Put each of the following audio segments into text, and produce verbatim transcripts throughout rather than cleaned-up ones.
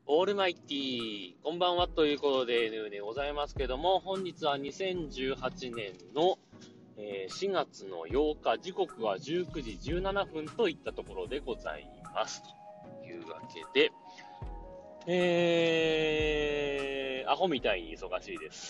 オールマイティー、こんばんはということで、ね、でございますけども、本日はにせんじゅうはちねんの、えー、しがつのようか、時刻はじゅうくじじゅうななふんといったところでございます。というわけで、えー、アホみたいに忙しいです。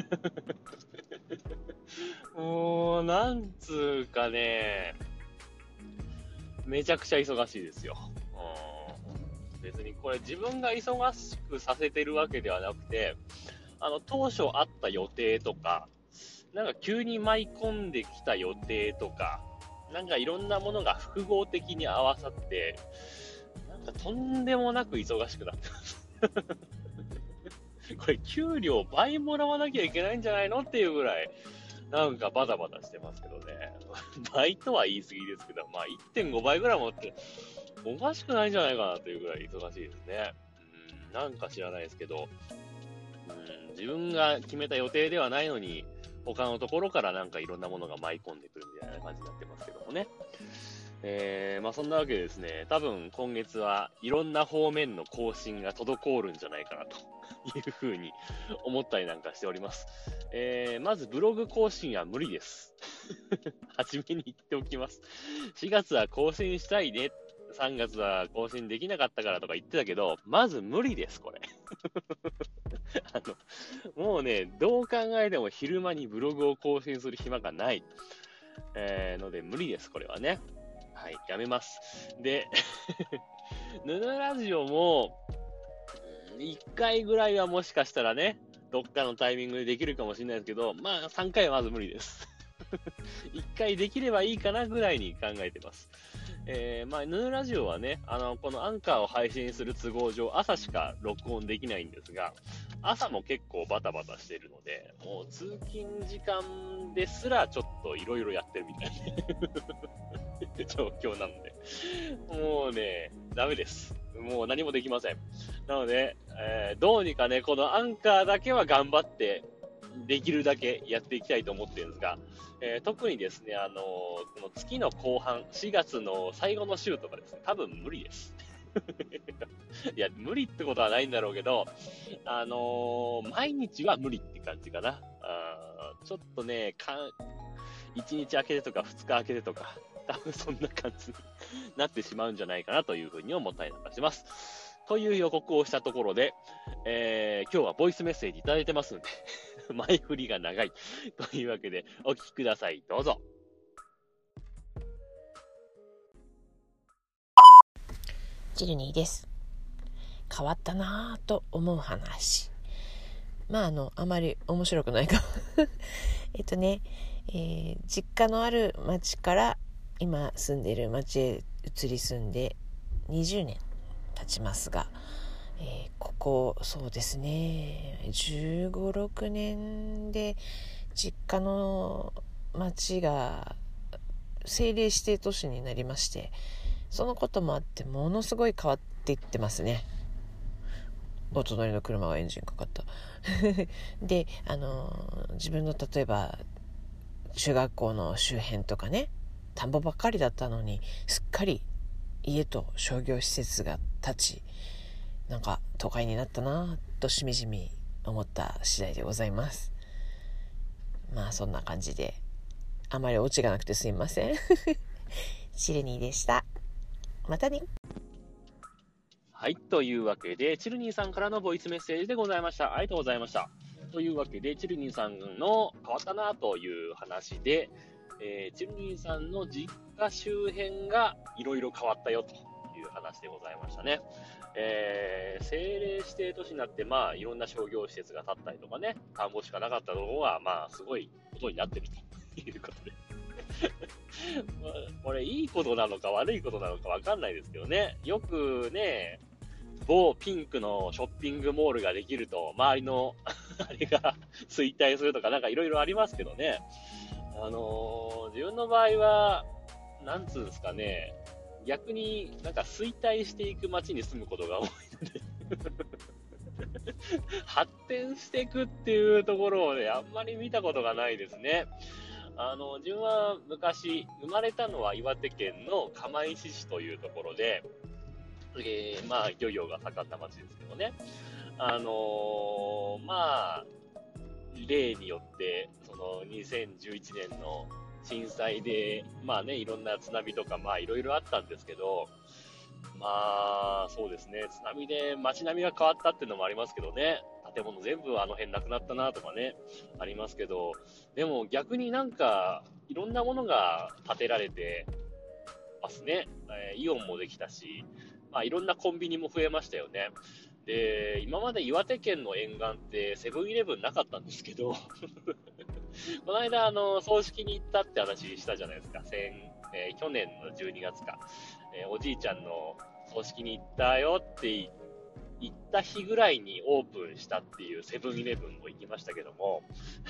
もう、なんつうかね、めちゃくちゃ忙しいですよ。別にこれ自分が忙しくさせてるわけではなくて、あの、当初あった予定とか、なんか急に舞い込んできた予定とか、なんかいろんなものが複合的に合わさって、なんかとんでもなく忙しくなってます。これ給料倍もらわなきゃいけないんじゃないのっていうぐらい、なんかバタバタしてますけどね。倍とは言い過ぎですけど、まあ いってんご 倍ぐらい持って、おかしくないんじゃないかなというぐらい忙しいですね。うん、なんか知らないですけど、うん、自分が決めた予定ではないのに、他のところからなんかいろんなものが舞い込んでくるみたいな感じになってますけどもね。えー、まあそんなわけでですね、多分今月はいろんな方面の更新が滞るんじゃないかなというふうに思ったりなんかしております。えー、まずブログ更新は無理です。初めに言っておきます。しがつは更新したいね。さんがつは更新できなかったからとか言ってたけど、まず無理です、これ。あの、もうね、どう考えても昼間にブログを更新する暇がない。えー、ので無理です、これはね。はい、やめます。で、ヌヌラジオも、いっかいぐらいはもしかしたらね、どっかのタイミングでできるかもしれないですけど、まあさんかいはまず無理です。いっかいできればいいかなぐらいに考えてます。えー、まあ、ヌーラジオはね、あの、このアンカーを配信する都合上、朝しか録音できないんですが、朝も結構バタバタしてるので、もう通勤時間ですらちょっといろいろやってるみたいな状況なので、もうね、ダメです。もう何もできません。なので、えー、どうにかね、このアンカーだけは頑張って、できるだけやっていきたいと思ってるんですが、えー、特にですね、あのー、この月の後半、しがつの最後の週とかですね、多分無理です。いや、無理ってことはないんだろうけど、あのー、毎日は無理って感じかな。あちょっとね、かん、いちにち明けてとかふつか明けてとか、多分そんな感じになってしまうんじゃないかなというふうに思ったりなんかします。という予告をしたところで、えー、今日はボイスメッセージいただいてますので、前振りが長い。というわけで、お聞きください。どうぞ。 チルニーです。変わったなぁと思う話。まあ、あの、あまり面白くないか。えっとね、えー、実家のある町から今住んでいる町へ移り住んでにじゅうねん経ちますが、えー、ここそうですねじゅうご、ろくねんで実家の町が政令指定都市になりまして、そのこともあってものすごい変わっていってますね。お隣の車がエンジンかかったで、あの自分の例えば中学校の周辺とかね、田んぼばっかりだったのにすっかり家と商業施設が建ち、なんか都会になったなとしみじみ思った次第でございます。まあそんな感じで、あまりオチがなくてすいませんシルニーでした。またね。 はい、というわけで、チルニーさんからのボイスメッセージでございました。ありがとうございました。というわけで、チルニーさんの変わったなという話で、えー、チルニーさんの実家周辺がいろいろ変わったよという話でございましたね。えー、政令指定都市になって、まあ、いろんな商業施設が建ったりとかね、田んぼしかなかったところが、まあ、すごいことになってるということで。これ、いいことなのか悪いことなのかわかんないですけどね。よくね、某ピンクのショッピングモールができると、周りのあれが衰退するとか、なんかいろいろありますけどね。あのー、自分の場合は、なんつうんですかね、逆になんか衰退していく街に住むことが多いので発展していくっていうところをね、あんまり見たことがないですね。あの、自分は昔、生まれたのは岩手県の釜石市というところで、 えー、まあ、漁業が盛んな町ですけどね。あのー、まあ、例によって、そのにせんじゅういちねんの震災で、まあね、いろんな津波とか、まあいろいろあったんですけど、まあ、そうですね、津波で街並みが変わったっていうのもありますけどね、建物全部あの辺なくなったなとかね、ありますけど、でも逆になんか、いろんなものが建てられてますね。えーイオンもできたし、まあいろんなコンビニも増えましたよね。で、今まで岩手県の沿岸ってセブンイレブンなかったんですけど、この間、あの、葬式に行ったって話したじゃないですか。先えー去年のじゅうにがつか。えーおじいちゃんの葬式に行ったよって言った日ぐらいにオープンしたっていうセブンイレブンも行きましたけども、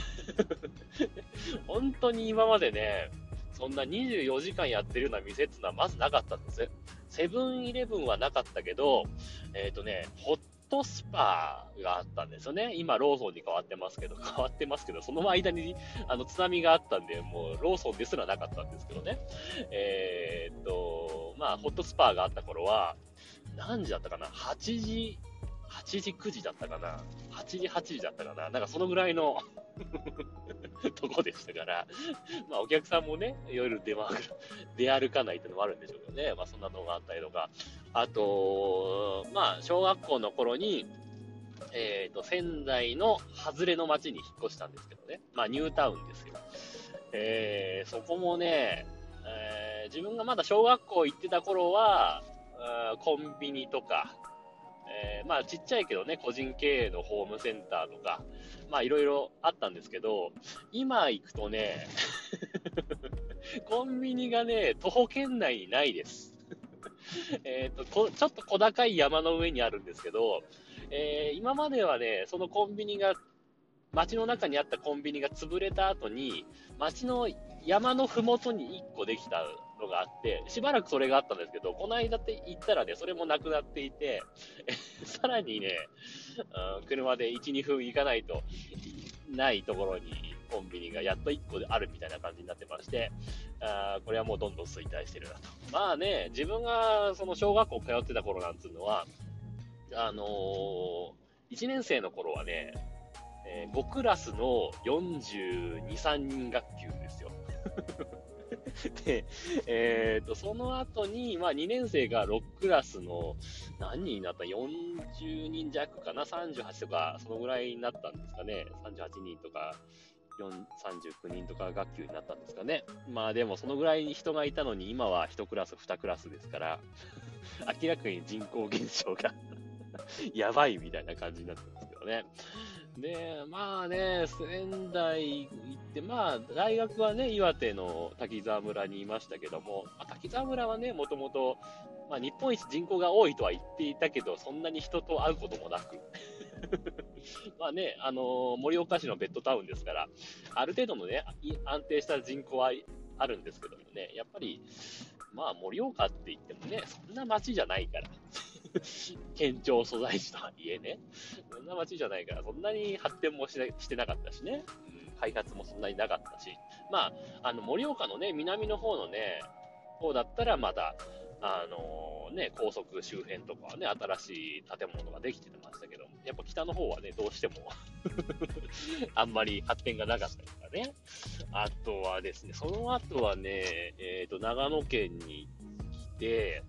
本当に今までね、そんなにじゅうよじかんやってるような店っていうのはまずなかったんです。セブンイレブンはなかったけど、えっ、とね、ホットスパがあったんですよね。今、ローソンに変わってますけど、変わってますけど、その間にあの津波があったんで、もうローソンですらなかったんですけどね。えっ、と、まあ、ホットスパがあった頃は、何時だったかな ?はち 時、はちじ、くじだったかな ?はち 時、はちじだったかななんかそのぐらいのとこでしたから、まあお客さんもね、いろいろ出回る、出歩かないっていうのもあるんでしょうけどね。まあそんなのがあったりとか。あと、まあ小学校の頃に、えっ、と、仙台の外れの町に引っ越したんですけどね。まあニュータウンですよ。えー、そこもね、えー自分がまだ小学校行ってた頃は、あーコンビニとか、えーまあちっちゃいけどね、個人経営のホームセンターとか、まあいろいろあったんですけど、今行くとね、コンビニがね、徒歩圏内にないです。えっとこ、ちょっと小高い山の上にあるんですけど、えー今まではね、そのコンビニが、街の中にあったコンビニが潰れた後に、街の山のふもとにいっこできたのがあって、しばらくそれがあったんですけど、この間って行ったらね、それもなくなっていて、さらにね、うん車でいち、にふん行かないとないところにコンビニがやっといっこであるみたいな感じになってまして、あーこれはもうどんどん衰退してるなと。まあね、自分がその小学校通ってた頃なんつうのは、あのー、いちねん生の頃はね、えーごクラスのよんじゅうに、さんにん学級ですよ。で、えっ、と、その後に、まあ、にねん生がろくクラスの、何人になった ?よんじゅうにん弱かな ?さんじゅうはち とか、そのぐらいになったんですかね。さんじゅうはちにんとか、よんさんじゅうきゅうにんとか学級になったんですかね。まあでもそのぐらい人がいたのに今はいちクラスにクラスですから、明らかに人口減少がやばいみたいな感じになってますけどね。で、まあね、仙台行って、まあ、大学はね、岩手の滝沢村にいましたけども、まあ、滝沢村はね、もともと、まあ、日本一人口が多いとは言っていたけど、そんなに人と会うこともなく、まあね、あのー盛岡市のベッドタウンですから、ある程度のね、い安定した人口はあるんですけどもね、やっぱり、まあ、盛岡って言ってもね、そんな街じゃないから。県庁所在地とはいえね、そんな街じゃないから、そんなに発展もしなしてなかったしね、うん、開発もそんなになかったし、まあ、あの、盛岡のね、南の方のね、方だったらまだ、あのね、高速周辺とかはね、新しい建物ができてましたけど、やっぱ北の方はね、どうしてもあんまり発展がなかったりとかね。あとはですね、その後はね、えっ、と、長野県に来て、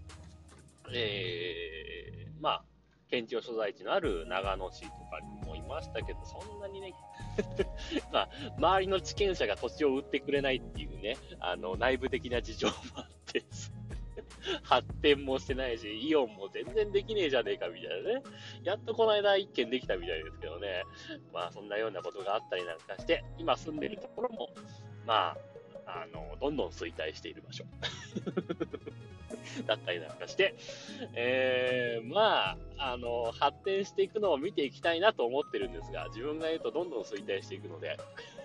えー、まあ、県庁所在地のある長野市とかにもいましたけど、そんなにね、まあ、周りの地権者が土地を売ってくれないっていうね、あの、内部的な事情もあってですね、発展もしてないし、イオンも全然できねえじゃねえかみたいなね。やっとこの間一軒できたみたいですけどね。まあそんなようなことがあったりなんかして、今住んでるところも、まあ、あの、どんどん衰退している場所だったりなんかして、えー、まあ、あの、発展していくのを見ていきたいなと思ってるんですが、自分が言うとどんどん衰退していくので、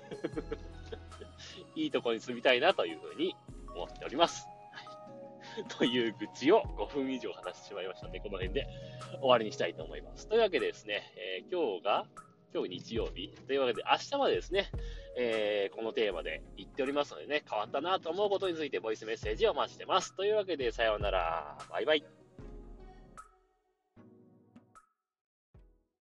いいところに住みたいなというふうに思っております。という愚痴をごふん以上話してしまいましたので、この辺で終わりにしたいと思います。というわけでですね、えー今日が、今日日曜日というわけで、明日までですね、えーこのテーマで言っておりますのでね、変わったなと思うことについてボイスメッセージをお待ちしてます。というわけで、さようなら。バイバイ。